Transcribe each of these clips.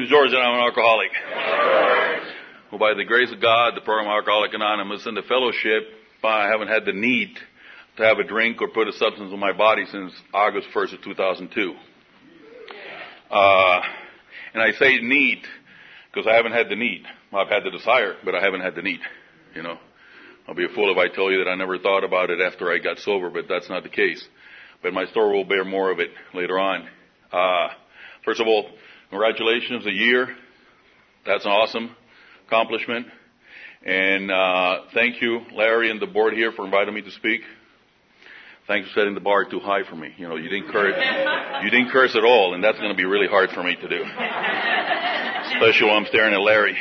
is George, and I'm an alcoholic. Well, by the grace of God, the program Alcoholics Anonymous and the fellowship, I haven't had the need to have a drink or put a substance in my body since August 1st of 2002. And I say need because I haven't had the need. I've had the desire, but I haven't had the need. You know, I'll be a fool if I tell you that I never thought about it after I got sober, but that's not the case. But my story will bear more of it later on. First of all, congratulations, a year. That's an awesome accomplishment. And thank you, Larry and the board here, for inviting me to speak. Thanks for setting the bar too high for me. You know, you didn't curse at all, and that's going to be really hard for me to do. Especially while I'm staring at Larry.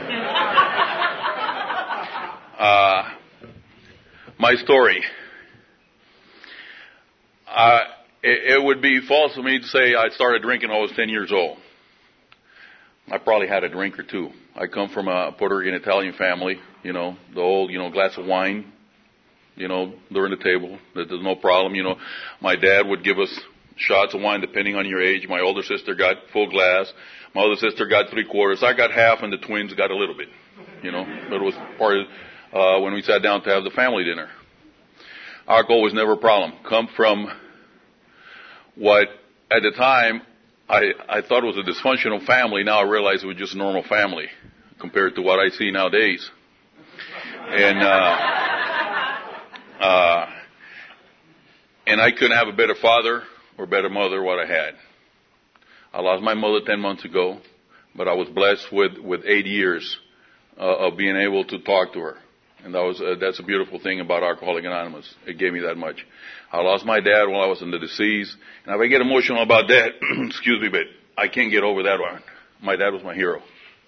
My story. It would be false for me to say I started drinking when I was 10 years old. I probably had a drink or two. I come from a Puerto Rican Italian family, you know, the old, glass of wine, during the table. There's no problem, My dad would give us shots of wine depending on your age. My older sister got full glass. My other sister got 3/4. I got half, and the twins got a little bit, But it was part of when we sat down to have the family dinner. Alcohol was never a problem. Come from what, at the time, I thought it was a dysfunctional family. Now I realize it was just a normal family compared to what I see nowadays. And I couldn't have a better father or better mother what I had. I lost my mother 10 months ago, but I was blessed with 8 years of being able to talk to her. And that's a beautiful thing about Alcoholics Anonymous. It gave me that much. I lost my dad while I was in the disease. And if I get emotional about that, excuse me, but I can't get over that one. My dad was my hero.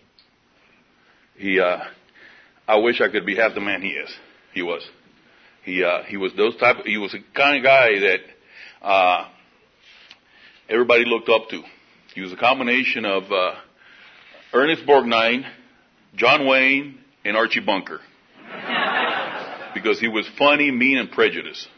I wish I could be half the man he is. He was. He was he was the kind of guy that, everybody looked up to. He was a combination of, Ernest Borgnine, John Wayne, and Archie Bunker. Because he was funny, mean, and prejudiced.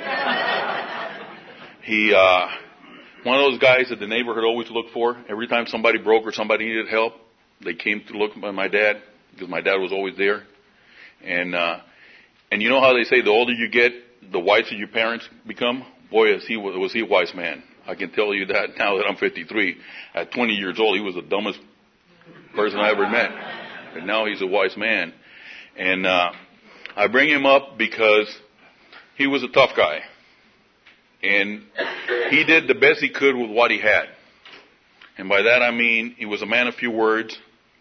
One of those guys that the neighborhood always looked for. Every time somebody broke or somebody needed help, they came to look at my dad because my dad was always there. And you know how they say the older you get, the wiser your parents become? Boy, was he a wise man. I can tell you that now that I'm 53. At 20 years old, he was the dumbest person I ever met. But now he's a wise man. And I bring him up because he was a tough guy. And he did the best he could with what he had. And by that I mean he was a man of few words.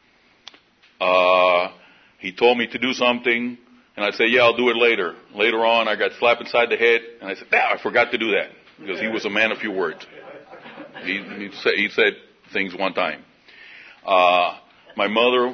He told me to do something, and I said, yeah, I'll do it later. Later on, I got slapped inside the head, and I said, I forgot to do that. Because he was a man of few words. He said things one time. My mother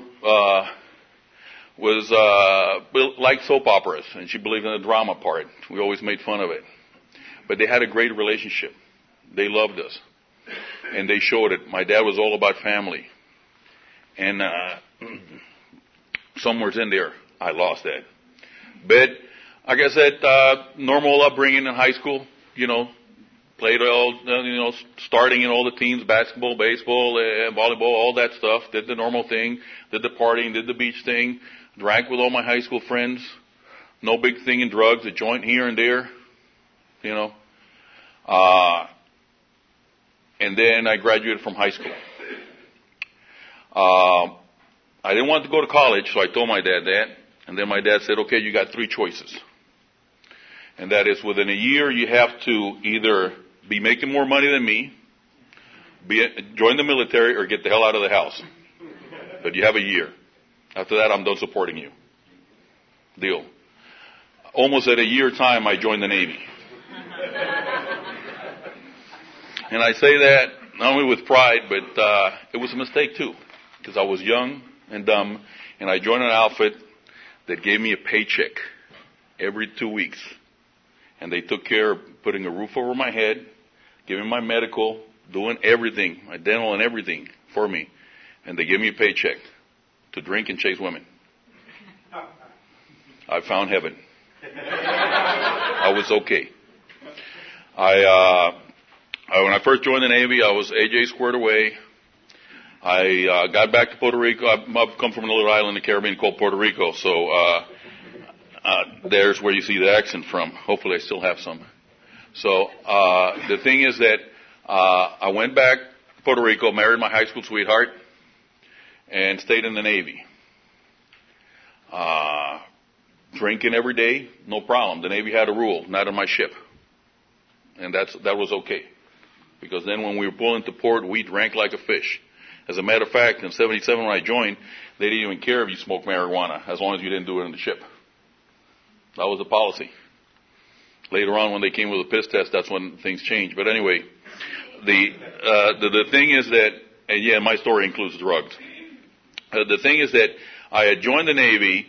liked soap operas, and she believed in the drama part. We always made fun of it. But they had a great relationship. They loved us. And they showed it. My dad was all about family. And somewhere's in there, I lost that. But, like I said, normal upbringing in high school, played all, starting in all the teams, basketball, baseball, volleyball, all that stuff. Did the normal thing. Did the partying, did the beach thing. Drank with all my high school friends. No big thing in drugs. A joint here and there. And then I graduated from high school. I didn't want to go to college, so I told my dad that. And then my dad said, okay, you got 3 choices. And that is within a year you have to either be making more money than me, join the military, or get the hell out of the house. But you have a year. After that, I'm done supporting you. Deal. Almost at a year time, I joined the Navy. And I say that not only with pride, but it was a mistake too. Because I was young and dumb, and I joined an outfit that gave me a paycheck every 2 weeks. And they took care of putting a roof over my head, giving my medical, doing everything, my dental and everything for me. And they gave me a paycheck to drink and chase women. I found heaven. I was okay. When I first joined the Navy, I was AJ squared away. I got back to Puerto Rico. I've come from a little island in the Caribbean called Puerto Rico, so there's where you see the accent from. Hopefully I still have some. So the thing is that I went back to Puerto Rico, married my high school sweetheart, and stayed in the Navy. Drinking every day, no problem. The Navy had a rule, not on my ship. And that was okay. Because then when we were pulling to port, we drank like a fish. As a matter of fact, in 77 when I joined, they didn't even care if you smoked marijuana, as long as you didn't do it on the ship. That was the policy. Later on, when they came with a piss test, that's when things changed. But anyway, the thing is that, and yeah, my story includes drugs. The thing is that I had joined the Navy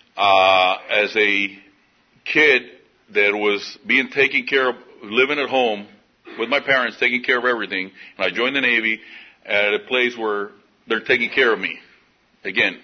as a kid that was being taken care of, living at home with my parents, taking care of everything. And I joined the Navy at a place where they're taking care of me. Again,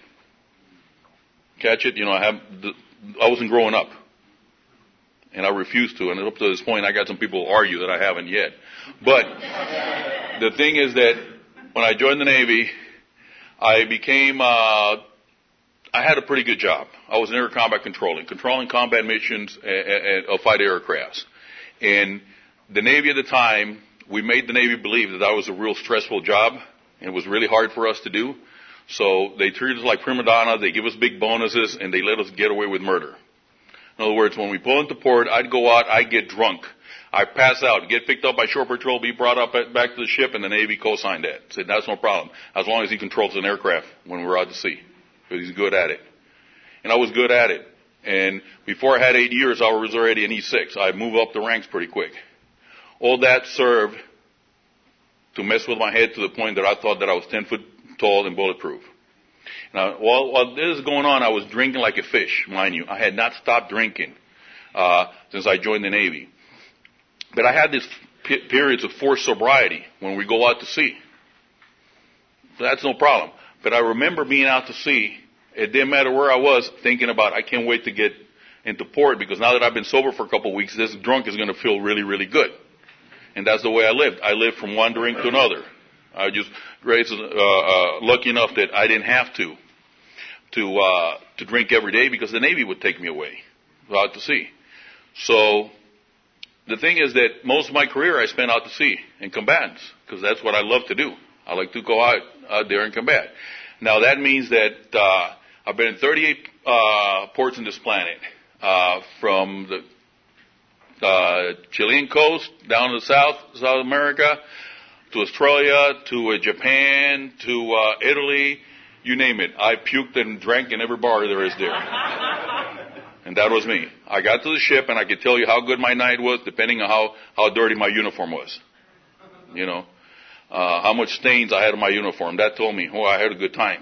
catch it? You know, I wasn't growing up. And I refused to. And up to this point, I got some people who argue that I haven't yet. But the thing is that when I joined the Navy, I became, I had a pretty good job. I was in air combat controlling combat missions of fighter aircrafts. And the Navy at the time, we made the Navy believe that was a real stressful job, and it was really hard for us to do. So they treated us like prima donna, they give us big bonuses, and they let us get away with murder. In other words, when we pull into port, I'd go out, I'd get drunk. I'd pass out, get picked up by shore patrol, be brought up back to the ship, and the Navy co-signed that. Said, that's no problem, as long as he controls an aircraft when we're out to sea. Because he's good at it. And I was good at it. And before I had 8 years, I was already an E6. I moved up the ranks pretty quick. All that served to mess with my head to the point that I thought that I was 10 foot tall and bulletproof. Now, while this is going on, I was drinking like a fish, mind you. I had not stopped drinking since I joined the Navy. But I had these periods of forced sobriety when we go out to sea. So that's no problem. But I remember being out to sea, it didn't matter where I was, thinking about, I can't wait to get into port, because now that I've been sober for a couple of weeks, this drunk is going to feel really, really good. And that's the way I lived. I lived from one drink to another. I just raised, lucky enough that I didn't have to drink every day, because the Navy would take me away out to sea. So the thing is that most of my career I spent out to sea in combatants, because that's what I love to do. I like to go out there and combat. Now that means that I've been in 38 ports on this planet, from the Chilean coast down to South America, to Australia, to Japan, to Italy, you name it. I puked and drank in every bar there is there. And that was me. I got to the ship and I could tell you how good my night was depending on how dirty my uniform was. You know, how much stains I had on my uniform. That told me, oh, I had a good time.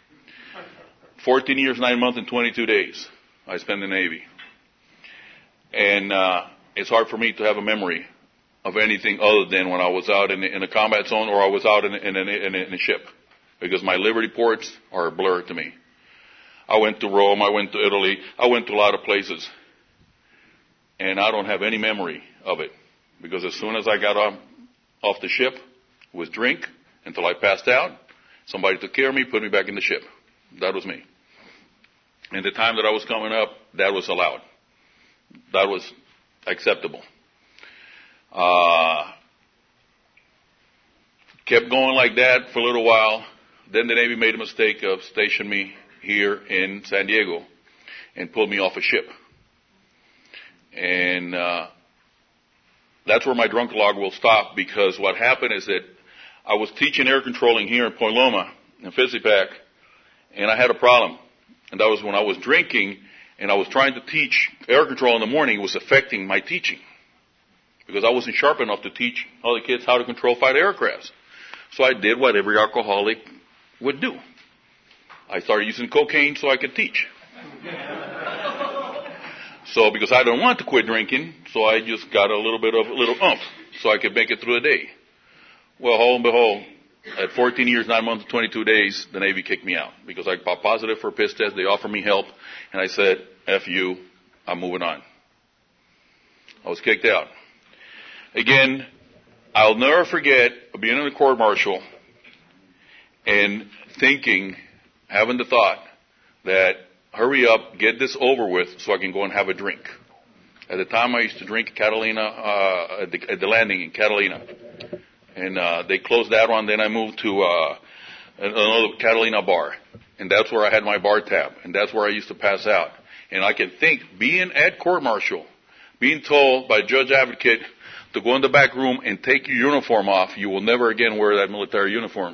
14 years, 9 months, and 22 days I spent in the Navy. And it's hard for me to have a memory of anything other than when I was out in a combat zone or I was out in a ship. Because my liberty ports are a blur to me. I went to Rome, I went to Italy, I went to a lot of places. And I don't have any memory of it. Because as soon as I got off the ship, it was drink until I passed out. Somebody took care of me, put me back in the ship. That was me. And the time that I was coming up, that was allowed. That was acceptable. Kept going like that for a little while. Then the Navy made a mistake of stationing me here in San Diego and pulled me off a ship. And that's where my drunk log will stop, because what happened is that I was teaching air controlling here in Point Loma, in Fissipac, and I had a problem. And that was when I was drinking and I was trying to teach air control in the morning. It was affecting my teaching, because I wasn't sharp enough to teach all the kids how to control fighter aircrafts. So I did what every alcoholic would do. I started using cocaine so I could teach. So because I don't want to quit drinking, so I just got a little oomph so I could make it through the day. Well, lo and behold, at 14 years, 9 months, and 22 days, the Navy kicked me out because I got positive for a piss test. They offered me help, and I said, F you, I'm moving on. I was kicked out. Again, I'll never forget being in the court martial and thinking, having the thought that hurry up, get this over with so I can go and have a drink. At the time I used to drink at Catalina, at the landing in Catalina. And they closed that one. Then I moved to another Catalina bar. And that's where I had my bar tab. And that's where I used to pass out. And I can think, being at court-martial, being told by judge advocate to go in the back room and take your uniform off, you will never again wear that military uniform.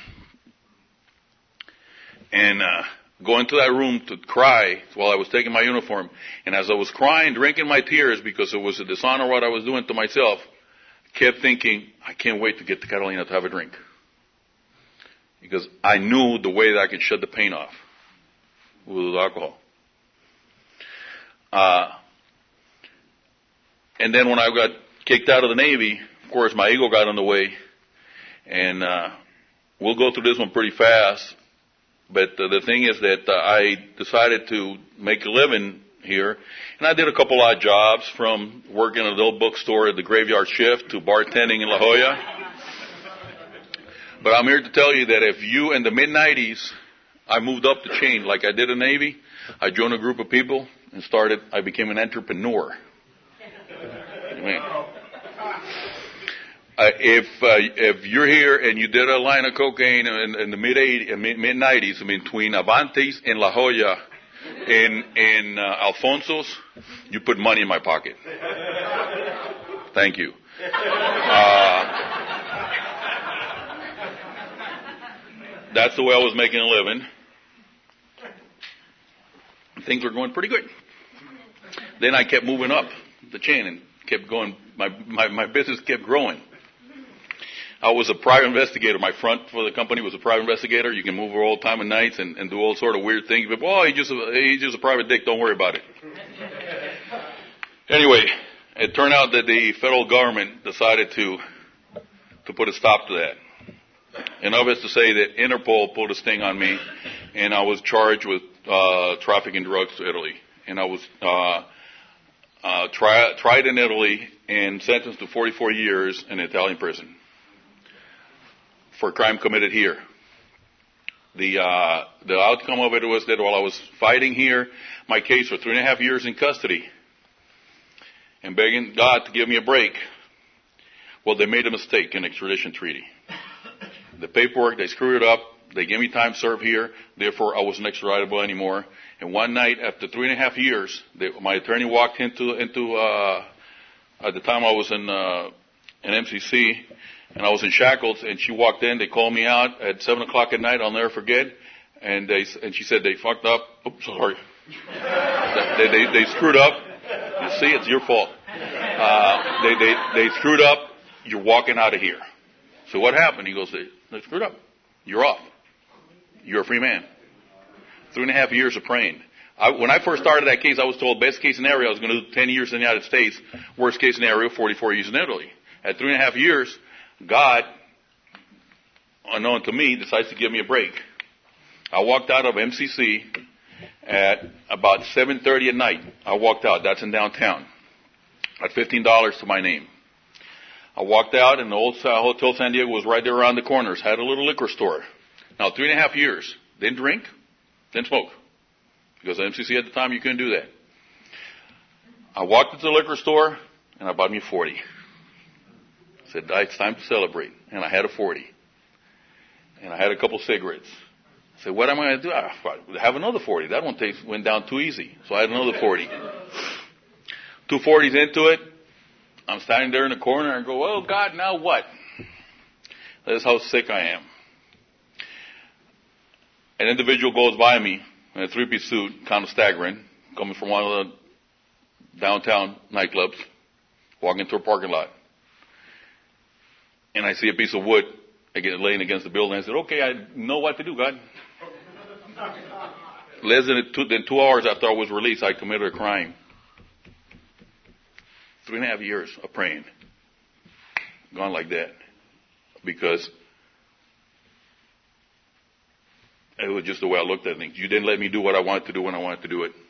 And go into that room to cry while I was taking my uniform. And as I was crying, drinking my tears because it was a dishonor what I was doing to myself, I kept thinking, I can't wait to get to Catalina to have a drink. Because I knew the way that I could shut the pain off with alcohol. And then when I got kicked out of the Navy, of course, my ego got in the way. And we'll go through this one pretty fast. But the thing is that I decided to make a living here. And I did a couple odd jobs, from working at a little bookstore at the graveyard shift to bartending in La Jolla. But I'm here to tell you that if you, in the mid-90s, I moved up the chain like I did in the Navy. I joined a group of people and I became an entrepreneur. Amen. If you're here and you did a line of cocaine in the mid-90s, between Avantes and La Jolla and Alfonso's, you put money in my pocket. Thank you. That's the way I was making a living. Things were going pretty good. Then I kept moving up the chain and kept going. My business kept growing. I was a private investigator. My front for the company was a private investigator. You can move all time and nights and do all sort of weird things. But, well, he's just a private dick. Don't worry about it. Anyway, it turned out that the federal government decided to put a stop to that. Enough is to say that Interpol pulled a sting on me, and I was charged with trafficking drugs to Italy. And I was tried in Italy and sentenced to 44 years in an Italian prison for a crime committed here. The outcome of it was that while I was fighting here my case for 3.5 years in custody and begging God to give me a break, well, they made a mistake in the extradition treaty. The paperwork, they screwed it up. They gave me time served here. Therefore, I wasn't extraditable anymore. And one night, after 3.5 years, my attorney walked into at the time I was in MCC, and I was in shackles, and she walked in. They called me out at 7 o'clock at night. I'll never forget. And she said they fucked up. Oops, sorry. They screwed up. You see, it's your fault. They screwed up. You're walking out of here. So what happened? He goes, they screwed up. You're off. You're a free man. 3.5 years of praying. When I first started that case, I was told best case scenario, I was going to do 10 years in the United States. Worst case scenario, 44 years in Italy. At 3.5 years, God, unknown to me, decides to give me a break. I walked out of MCC at about 7:30 at night. I walked out. That's in downtown. At $15 to my name. I walked out, and the old Hotel San Diego was right there around the corners. Had a little liquor store. Now, 3.5 years. Didn't drink, didn't smoke. Because at MCC at the time, you couldn't do that. I walked into the liquor store, and I bought me a 40. I said, it's time to celebrate. And I had a 40. And I had a couple cigarettes. I said, what am I going to do? I have another 40. That one went down too easy. So I had another 40. 2 40s into it. I'm standing there in the corner and go, well, God, now what? That's how sick I am. An individual goes by me in a 3-piece suit, kind of staggering, coming from one of the downtown nightclubs, walking through a parking lot. And I see a piece of wood laying against the building. I said, okay, I know what to do, God. Less than 2 hours after I was released, I committed a crime. 3.5 years of praying. Gone like that. Because it was just the way I looked at things. You didn't let me do what I wanted to do when I wanted to do it.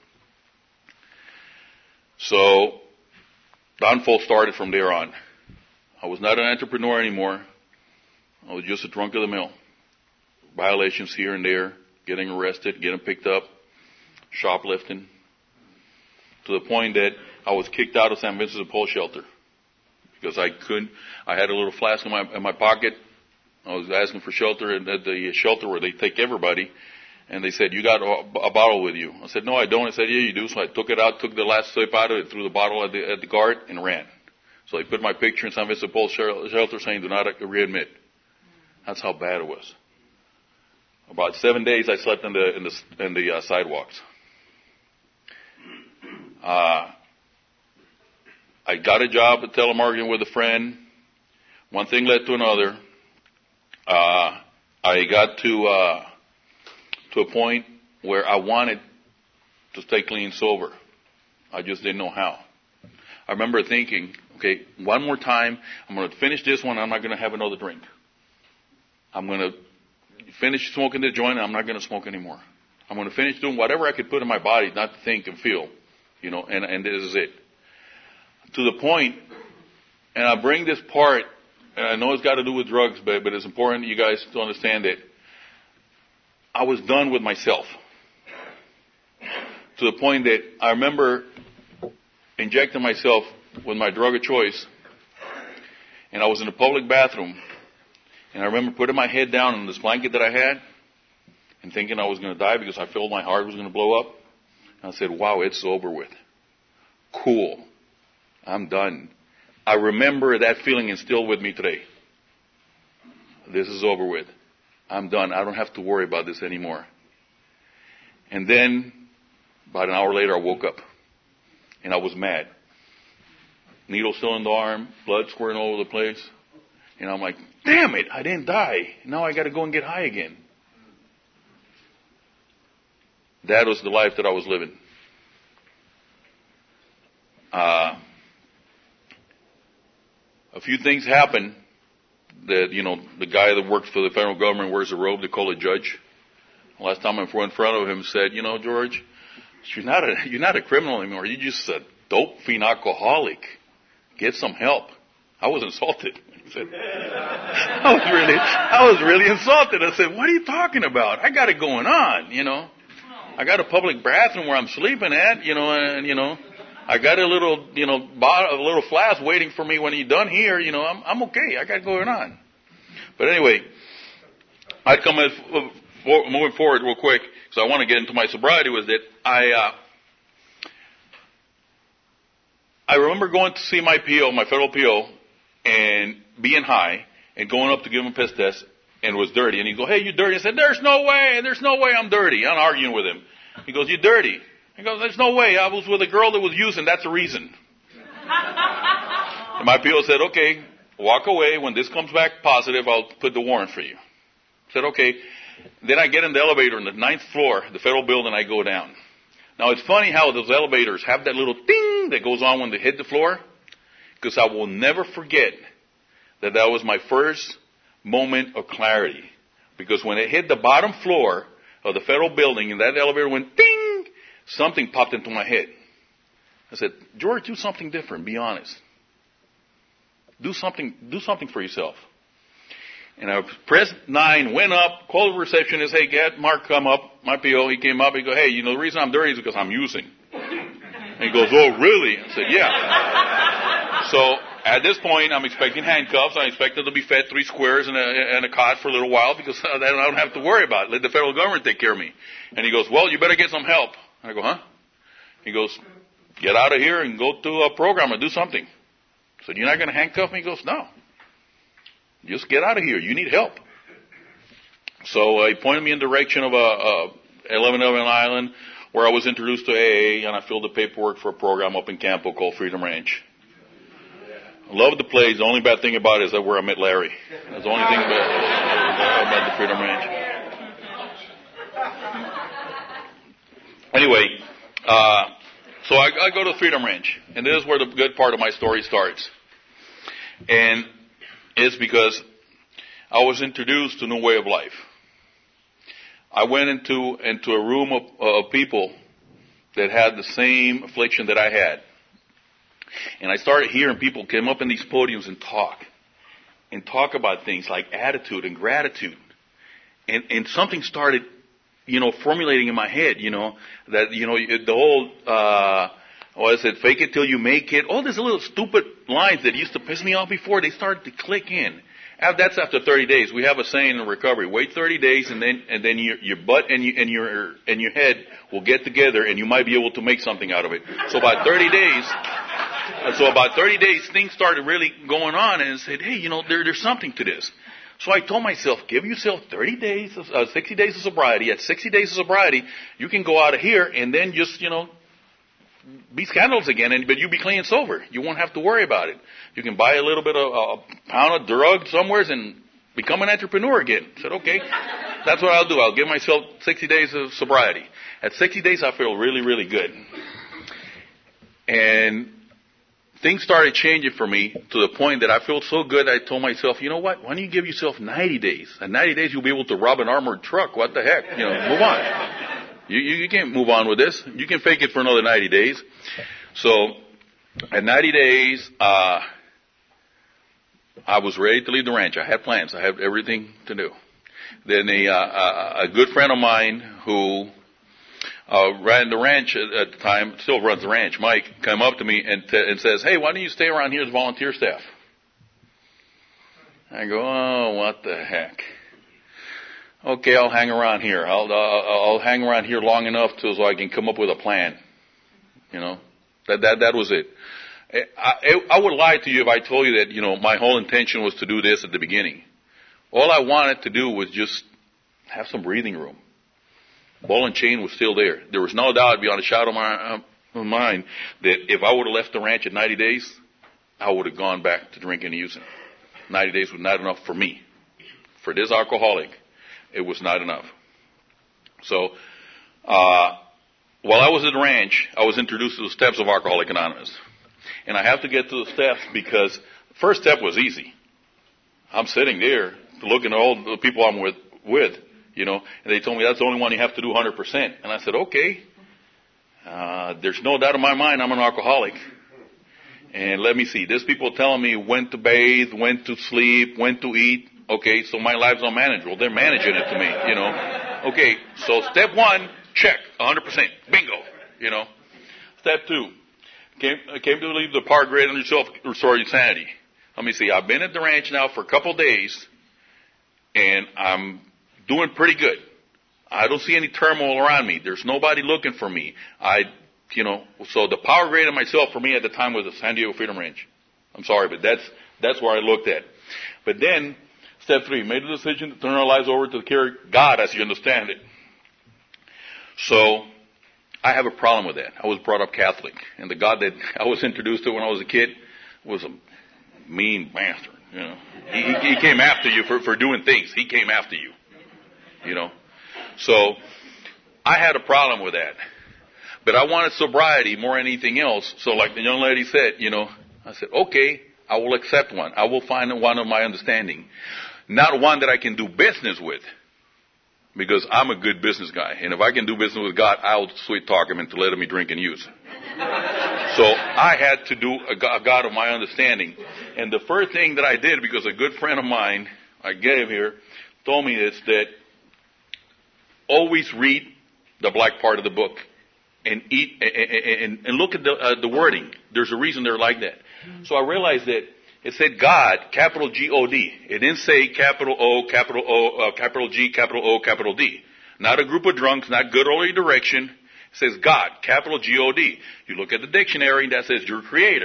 So, downfall started from there on. I was not an entrepreneur anymore. I was just a drunk of the mill. violations here and there, getting arrested, getting picked up, shoplifting, to the point that I was kicked out of San Vincent de Paul shelter because I had a little flask in my pocket. I was asking for shelter at the shelter where they take everybody, and they said, "You got a bottle with you?" I said, "No, I don't." I said, "Yeah, you do." So I took it out, took the last sip out of it, threw the bottle at the guard, and ran. So they put my picture in San Vincent de Paul shelter saying, "Do not readmit." That's how bad it was. About 7 days I slept in the sidewalks. I got a job at telemarketing with a friend. One thing led to another. I got to a point where I wanted to stay clean and sober. I just didn't know how. I remember thinking, okay, one more time, I'm going to finish this one, I'm not going to have another drink. I'm going to finish smoking the joint, and I'm not going to smoke anymore. I'm going to finish doing whatever I could put in my body not to think and feel, and this is it. To the point, and I bring this part, and I know it's got to do with drugs, but it's important you guys to understand that I was done with myself. To the point that I remember injecting myself with my drug of choice, and I was in a public bathroom, and I remember putting my head down on this blanket that I had and thinking I was going to die because I felt my heart was going to blow up. And I said, wow, it's over with. Cool. I'm done. I remember that feeling instilled with me today. This is over with. I'm done. I don't have to worry about this anymore. And then, about an hour later, I woke up. And I was mad. Needle still in the arm, blood squirting all over the place. And I'm like, damn it, I didn't die. Now I got to go and get high again. That was the life that I was living. A few things happened that, the guy that works for the federal government wears a robe. They call it judge. Last time I went in front of him, said, George, you're not a criminal anymore. You're just a dope fiend alcoholic. Get some help. I was insulted. He said, I was really insulted. I said, what are you talking about? I got it going on, I got a public bathroom where I'm sleeping at, and I got a little, a little flask waiting for me when he's done here, I'm okay. I got it going on. But anyway, I come moving forward real quick, because I want to get into my sobriety, was that I remember going to see my PO, my federal PO, and being high, and going up to give him a piss test, and it was dirty. And he goes, hey, you dirty. I said, there's no way I'm dirty. I'm arguing with him. He goes, you dirty. He goes, there's no way. I was with a girl that was using. That's the reason. And my PO said, okay, walk away. When this comes back positive, I'll put the warrant for you. I said, okay. Then I get in the elevator on the 9th floor, the federal building, I go down. Now, it's funny how those elevators have that little ding that goes on when they hit the floor, because I will never forget that was my first moment of clarity. Because when it hit the bottom floor of the federal building and that elevator went ding, something popped into my head. I said, George, do something different. Be honest. Do something for yourself. And I pressed 9, went up, called the receptionist, hey, get Mark come up, my PO. He came up, he goes, hey, the reason I'm dirty is because I'm using. And he goes, oh, really? I said, yeah. So at this point, I'm expecting handcuffs. I expected to be fed 3 squares and a cot for a little while because I don't have to worry about it. Let the federal government take care of me. And he goes, well, you better get some help. I go, huh? He goes, get out of here and go to a program or do something. I said, you're not going to handcuff me? He goes, no. Just get out of here. You need help. So he pointed me in the direction of 1111 Island, where I was introduced to AA, and I filled the paperwork for a program up in Campo called Freedom Ranch. I loved the place. The only bad thing about it is that where I met Larry. That's the only thing about I met the Freedom Ranch. Anyway, so I go to Freedom Ranch, and this is where the good part of my story starts. And it's because I was introduced to a new way of life. I went into a room of people that had the same affliction that I had. And I started hearing people come up in these podiums and talk about things like attitude and gratitude. and something started, formulating in my head, that, the whole, what is it, fake it till you make it, all these little stupid lines that used to piss me off before, they started to click in. That's after 30 days. We have a saying in recovery: wait 30 days, and then your butt and your head will get together, and you might be able to make something out of it. So about 30 days, things started really going on, and I said, hey, there's something to this. So I told myself, give yourself 60 days of sobriety. At 60 days of sobriety, you can go out of here and then just, be scandalous again, but you'll be clean and sober. You won't have to worry about it. You can buy a little bit of a pound of drug somewhere and become an entrepreneur again. I said, okay, that's what I'll do. I'll give myself 60 days of sobriety. At 60 days, I feel really, really good. And things started changing for me to the point that I felt so good, I told myself, you know what? Why don't you give yourself 90 days? At 90 days, you'll be able to rob an armored truck. What the heck? Move on. You can't move on with this. You can fake it for another 90 days. So, at 90 days, I was ready to leave the ranch. I had plans. I had everything to do. Then a good friend of mine who ran the ranch at the time, still runs the ranch, Mike, came up to me and says, hey, why don't you stay around here as volunteer staff? I go, oh, what the heck? Okay, I'll hang around here. I'll hang around here long enough so I can come up with a plan. That was it. I would lie to you if I told you that, my whole intention was to do this at the beginning. All I wanted to do was just have some breathing room. Ball and chain was still there. There was no doubt beyond a shadow of my mind that if I would have left the ranch at 90 days, I would have gone back to drinking and using. 90 days was not enough for me. For this alcoholic, it was not enough. So, while I was at the ranch, I was introduced to the steps of Alcoholics Anonymous. And I have to get to the steps because the first step was easy. I'm sitting there looking at all the people I'm with, and they told me that's the only one you have to do 100%. And I said, okay, there's no doubt in my mind I'm an alcoholic. And let me see, there's people telling me when to bathe, when to sleep, when to eat. Okay, so my life's unmanageable. They're managing it to me, Okay, so step one, check, 100%, bingo, Step two, came to leave the Power Greater than yourself, restore your sanity. Let me see, I've been at the ranch now for a couple of days, and I'm doing pretty good. I don't see any turmoil around me. There's nobody looking for me. So the Power Greater than myself for me at the time was the San Diego Freedom Ranch. I'm sorry, but that's where I looked at. But then, step three, made the decision to turn our lives over to the care of God as you understand it. So, I have a problem with that. I was brought up Catholic, and the God that I was introduced to when I was a kid was a mean bastard. He came after you for doing things. He came after you. So, I had a problem with that. But I wanted sobriety more than anything else. So like the young lady said, I said, okay, I will accept one. I will find one of my understanding. Not one that I can do business with. Because I'm a good business guy. And if I can do business with God, I'll sweet talk him into letting me drink and use. So I had to do a God of my understanding. And the first thing that I did, because a good friend of mine I gave here told me this, that always read the black part of the book and eat and look at the wording. There's a reason they're like that. So I realized that it said God, capital G-O-D. It didn't say capital O, capital G, capital O, capital D. Not a group of drunks, not good early direction. It says God, capital G-O-D. You look at the dictionary and that says your creator.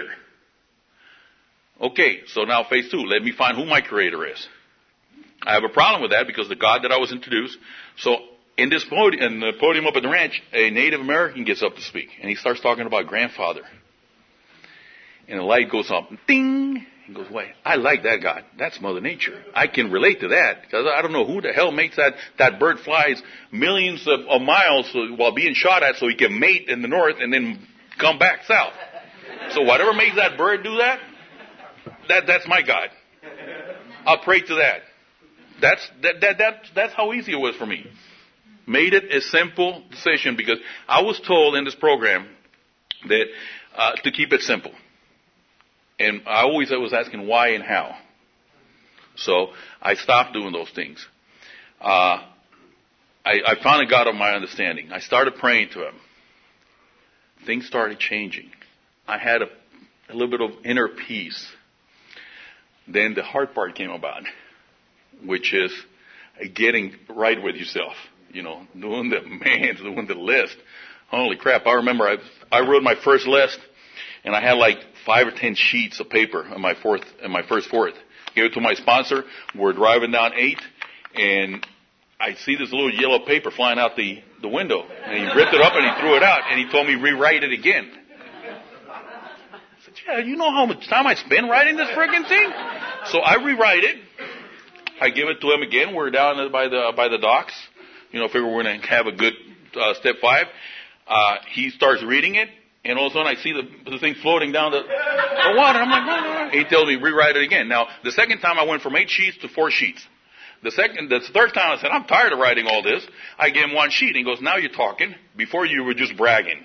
Okay, so now phase two. Let me find who my creator is. I have a problem with that because the God that I was introduced. So in the podium up at the ranch, a Native American gets up to speak. And he starts talking about grandfather. And the light goes up. Ding! He goes, wait, I like that God. That's Mother Nature. I can relate to that. Because I don't know who the hell makes that bird flies millions of miles while being shot at so he can mate in the north and then come back south. So whatever makes that bird do that's my God. I'll pray to that. That's how easy it was for me. Made it a simple decision because I was told in this program that to keep it simple. And I was asking why and how. So I stopped doing those things. I finally got on my understanding. I started praying to him. Things started changing. I had a little bit of inner peace. Then the hard part came about, which is getting right with yourself. Doing the list. Holy crap. I remember I wrote my first list, and I had like 5 or 10 sheets of paper in my first fourth. Gave it to my sponsor. We're driving down 8, and I see this little yellow paper flying out the window. And he ripped it up and he threw it out, and he told me rewrite it again. I said, yeah, you know how much time I spend writing this friggin' thing? So I rewrite it. I give it to him again. We're down by the docks. Figure we're going to have a good step 5. He starts reading it, and all of a sudden I see the thing floating down the water. I'm like, no. He tells me rewrite it again. Now, the second time I went from 8 sheets to 4 sheets. The third time I said, I'm tired of writing all this. I gave him 1 sheet. He goes, now you're talking. Before you were just bragging.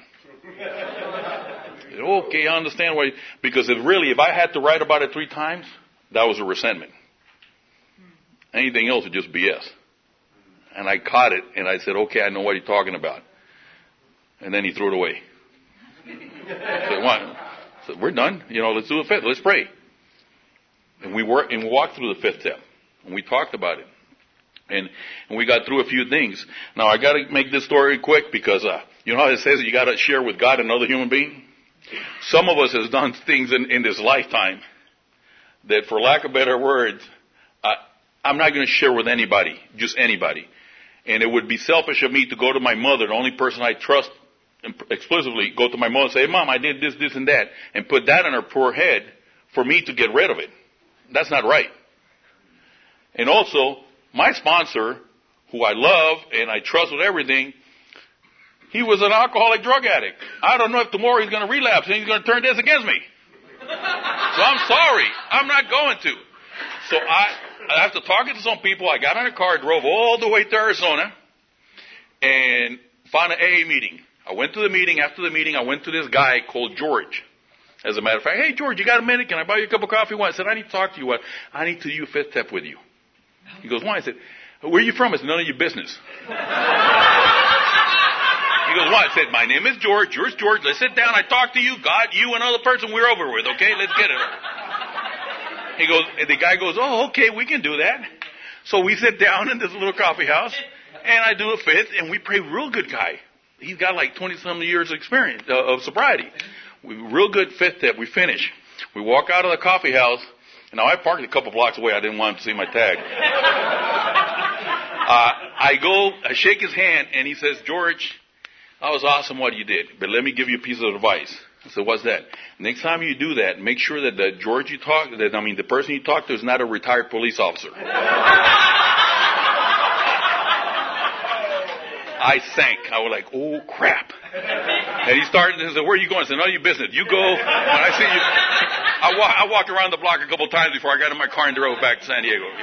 Okay, I understand why. Because if I had to write about it 3 times, that was a resentment. Anything else was just BS. And I caught it, and I said, okay, I know what you're talking about. And then he threw it away. I said, what? I said, we're done. Let's do the 5th. Let's pray. And we walked through the 5th step. And we talked about it. And we got through a few things. Now, I got to make this story quick because, you know how it says that you got to share with God another human being? Some of us has done things in this lifetime that, for lack of better words, I'm not going to share with anybody, just anybody. And it would be selfish of me to go to my mother, the only person I trust explicitly, go to my mother and say, hey, Mom, I did this, this, and that, and put that in her poor head for me to get rid of it. That's not right. And also, my sponsor, who I love and I trust with everything, he was an alcoholic drug addict. I don't know if tomorrow he's going to relapse and he's going to turn this against me. So I'm sorry. I'm not going to. So after talking to some people, I got in a car, drove all the way to Arizona, and found an AA meeting. I went to the meeting. After the meeting, I went to this guy called George. As a matter of fact, hey, George, you got a minute? Can I buy you a cup of coffee? I said, I need to talk to you. I need to do a 5th step with you. He goes, why? I said, where are you from? It's none of your business. He goes, what? I said, my name is George. Yours George. Let's sit down. I talk to you. God, you, another person we're over with. Okay, let's get it. He goes, and the guy goes, oh, okay, we can do that. So we sit down in this little coffee house, and I do a 5th, and we pray. Real good guy. He's got like 20-some years experience of sobriety. Real good 5th step. We finish. We walk out of the coffee house. Now, I parked a couple blocks away. I didn't want him to see my tag. I shake his hand, and he says, George, that was awesome what you did, but let me give you a piece of advice. I said, what's that? Next time you do that, make sure that the person you talk to is not a retired police officer. I sank. I was like, oh, crap. And he started and said, where are you going? I said, none of your business. You go. When I see you, I walked around the block a couple of times before I got in my car and drove back to San Diego,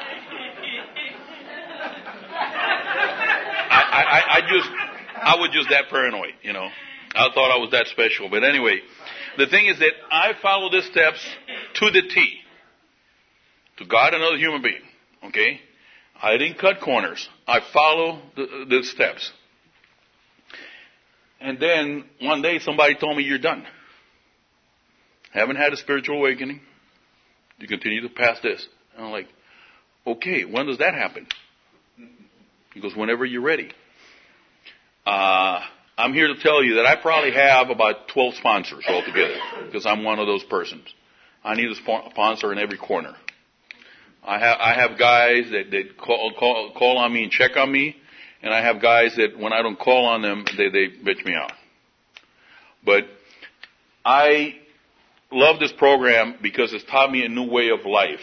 I was just that paranoid, I thought I was that special. But anyway, the thing is that I follow the steps to the T. To God, another human being. Okay? I didn't cut corners. I follow the steps. And then one day somebody told me, you're done. Haven't had a spiritual awakening. You continue to pass this. And I'm like, okay, when does that happen? He goes, whenever you're ready. I'm here to tell you that I probably have about 12 sponsors altogether, because I'm one of those persons. I need a sponsor in every corner. I have guys that call on me and check on me, and I have guys that when I don't call on them, they bitch me out. But I love this program because it's taught me a new way of life.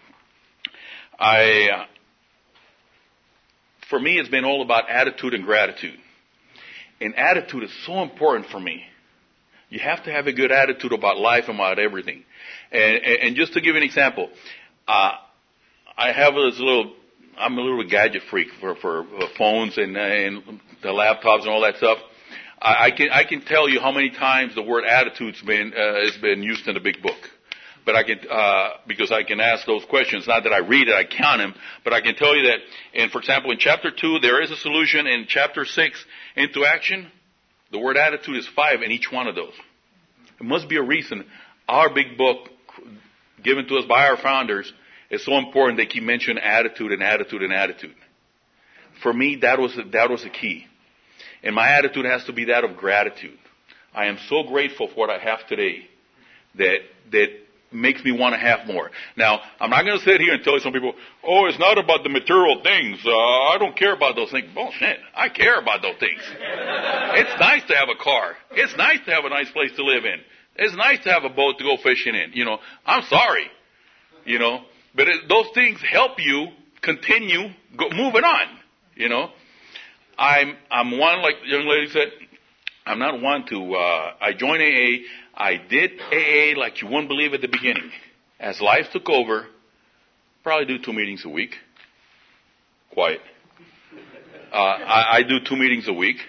For me, it's been all about attitude and gratitude. And attitude is so important for me. You have to have a good attitude about life and about everything. And just to give an example, I have I'm a little gadget freak for phones and the laptops and all that stuff. I can tell you how many times the word attitude's has been used in the big book. But I can, because I can ask those questions. Not that I read it, I count them. But I can tell you that, and for example, in chapter 2, there is a solution. In chapter 6, into action, the word attitude is 5 in each one of those. It must be a reason our big book given to us by our founders is so important. They keep mentioning attitude and attitude and attitude. For me, that was the key. And my attitude has to be that of gratitude. I am so grateful for what I have today that makes me want to have more. Now, I'm not going to sit here and tell some people, oh, it's not about the material things. I don't care about those things. Bullshit. I care about those things. It's nice to have a car. It's nice to have a nice place to live in. It's nice to have a boat to go fishing in. I'm sorry. But those things help you continue moving on. I'm one, like the young lady said, I'm not one to, I joined AA. I did AA like you wouldn't believe at the beginning. As life took over, probably do 2 meetings a week. Quiet. I do 2 meetings a week.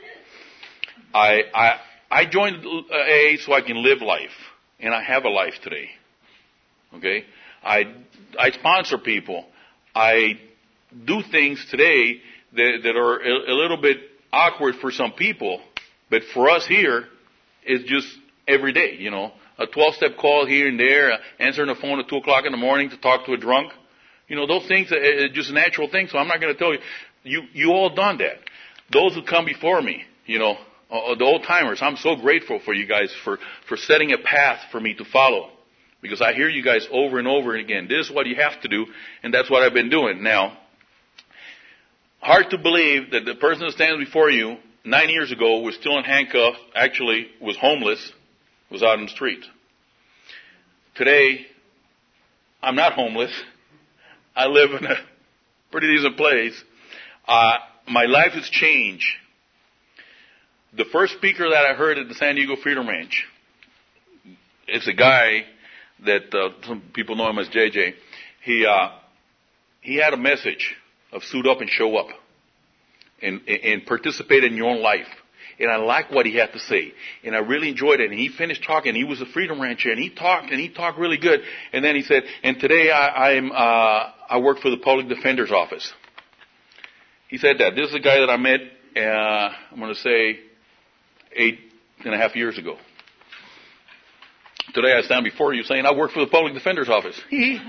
I joined AA so I can live life. And I have a life today. Okay? I sponsor people. I do things today that are a little bit awkward for some people. But for us here, it's just every day, a 12-step call here and there, answering the phone at 2 o'clock in the morning to talk to a drunk. Those things are just a natural thing, so I'm not going to tell you. You all done that. Those who come before me, the old timers, I'm so grateful for you guys for setting a path for me to follow. Because I hear you guys over and over again. This is what you have to do, and that's what I've been doing. Now, hard to believe that the person that stands before you 9 years ago was still in handcuffs, actually was homeless, was out in the street. Today, I'm not homeless. I live in a pretty decent place. My life has changed. The first speaker that I heard at the San Diego Freedom Ranch, it's a guy that some people know him as JJ. He had a message of suit up and show up and participate in your own life. And I liked what he had to say. And I really enjoyed it. And he finished talking. He was a Freedom Rancher, and he talked really good. And then he said, and today I work for the Public Defender's Office. He said that. This is a guy that I met, I'm going to say, 8.5 years ago. Today I stand before you saying, I work for the Public Defender's Office.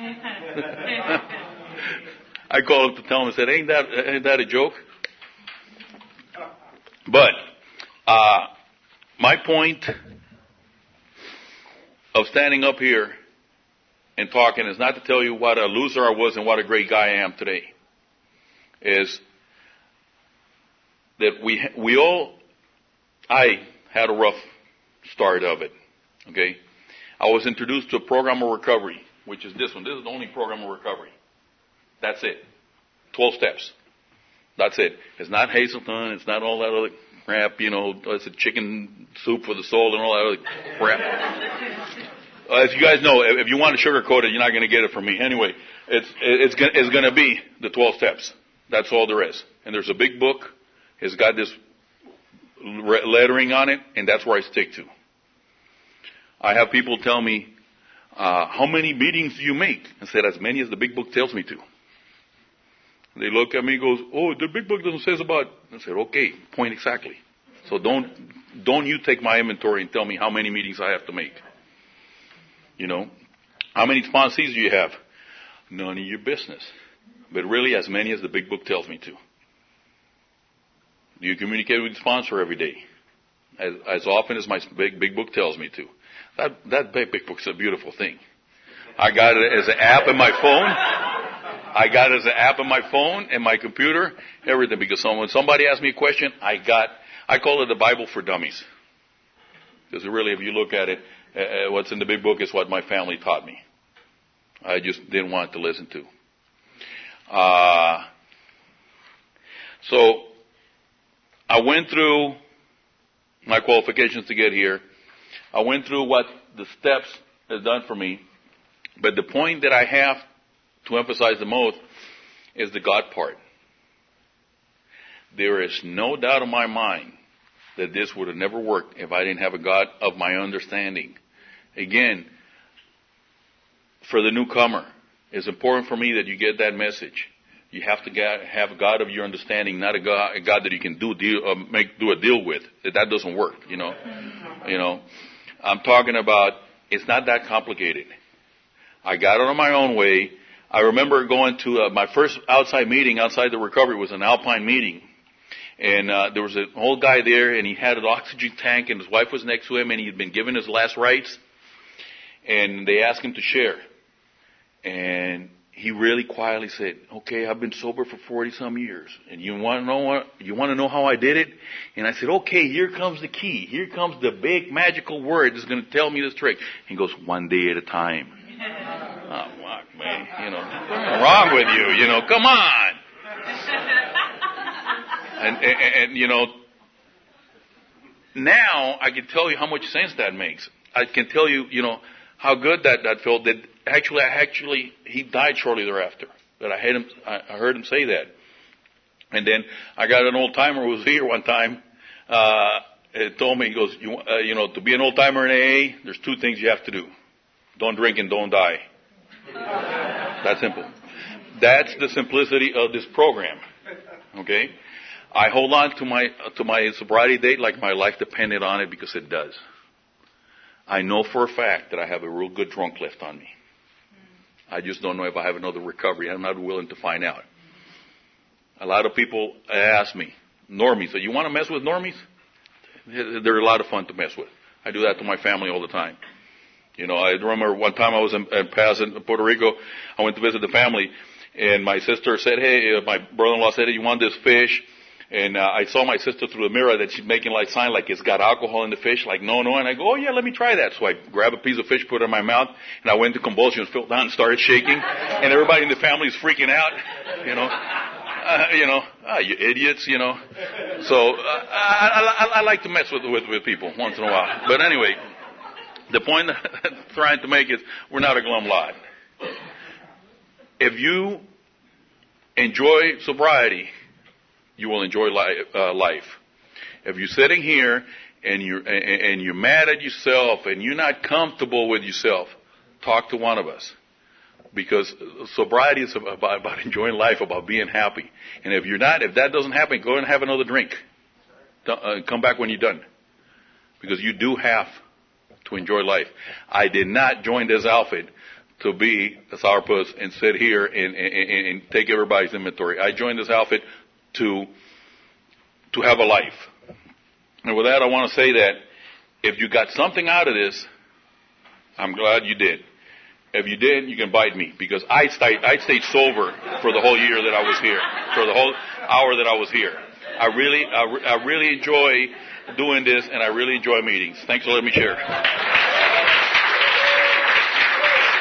I called him to tell him, I said, ain't that a joke? But my point of standing up here and talking is not to tell you what a loser I was and what a great guy I am today. Is that I had a rough start of it. Okay? I was introduced to a program of recovery, which is this one. This is the only program of recovery. That's it. 12 steps. That's it. It's not Hazelton. It's not all that other crap, it's a chicken soup for the soul and all that other crap. As you guys know, if you want to sugarcoat it, you're not going to get it from me. Anyway, it's going to be the 12 steps. That's all there is. And there's a big book. It's got this lettering on it, and that's where I stick to. I have people tell me, how many meetings do you make? I said, as many as the big book tells me to. They look at me and goes, oh, the big book doesn't say about. I said, okay, point exactly. So don't you take my inventory and tell me how many meetings I have to make. How many sponsees do you have? None of your business. But really, as many as the big book tells me to. Do you communicate with the sponsor every day? As often as my big book tells me to. That big book's a beautiful thing. I got it as an app in my phone. I got it as an app on my phone and my computer, everything. Because when somebody asks me a question, I call it the Bible for dummies. Because really, if you look at it, what's in the big book is what my family taught me. I just didn't want to listen to. So I went through my qualifications to get here. I went through what the steps has done for me. But the point that I have to emphasize the most is the God part. There is no doubt in my mind that this would have never worked if I didn't have a God of my understanding. Again, for the newcomer, it's important for me that you get that message. You have to have a God of your understanding, not a God that you can do a deal with. That doesn't work, you know. I'm talking about, it's not that complicated. I got it on my own way. I remember going to my first outside meeting outside the recovery was an Alpine meeting. And there was an old guy there, and he had an oxygen tank, and his wife was next to him, and he had been given his last rites. And they asked him to share. And he really quietly said, okay, I've been sober for 40-some years. And you want to know how I did it? And I said, okay, here comes the key. Here comes the big magical word that's going to tell me this trick. He goes, one day at a time. Oh, fuck, man. What's wrong with you? Come on. And now I can tell you how much sense that makes. I can tell you, how good that felt. That actually, he died shortly thereafter. But I heard him say that. And then I got an old timer who was here one time. It told me, he goes, to be an old timer in AA, there's 2 things you have to do: don't drink and don't die. That's simple. That's the simplicity of this program. Okay. I hold on to my sobriety date like my life depended on it, because it does. I know for a fact that I have a real good drunk left on me. I just don't know if I have another recovery. I'm not willing to find out. A lot of people ask me, normies, so you want to mess with normies? They're a lot of fun to mess with. I do that to my family all the time. I remember one time I was in Paz in Puerto Rico. I went to visit the family, and my sister said, hey, my brother-in-law said, hey, you want this fish? And I saw my sister through the mirror that she's making like sign like it's got alcohol in the fish, like no. And I go, oh yeah, let me try that. So I grabbed a piece of fish, put it in my mouth, and I went into convulsions, fell down and started shaking. And everybody in the family is freaking out, you idiots, So I like to mess with people once in a while. But anyway, the point that I'm trying to make is we're not a glum lot. If you enjoy sobriety, you will enjoy life. If you're sitting here and you're mad at yourself and you're not comfortable with yourself, talk to one of us. Because sobriety is about enjoying life, about being happy. And if that doesn't happen, go and have another drink. Come back when you're done. Because you do have to enjoy life. I did not join this outfit to be a sourpuss and sit here and take everybody's inventory. I joined this outfit to have a life. And with that, I want to say that if you got something out of this, I'm glad you did. If you didn't, you can bite me, because I stayed sober for the whole year that I was here, for the whole hour that I was here. I really enjoy doing this, and I really enjoy meetings. Thanks for letting me share.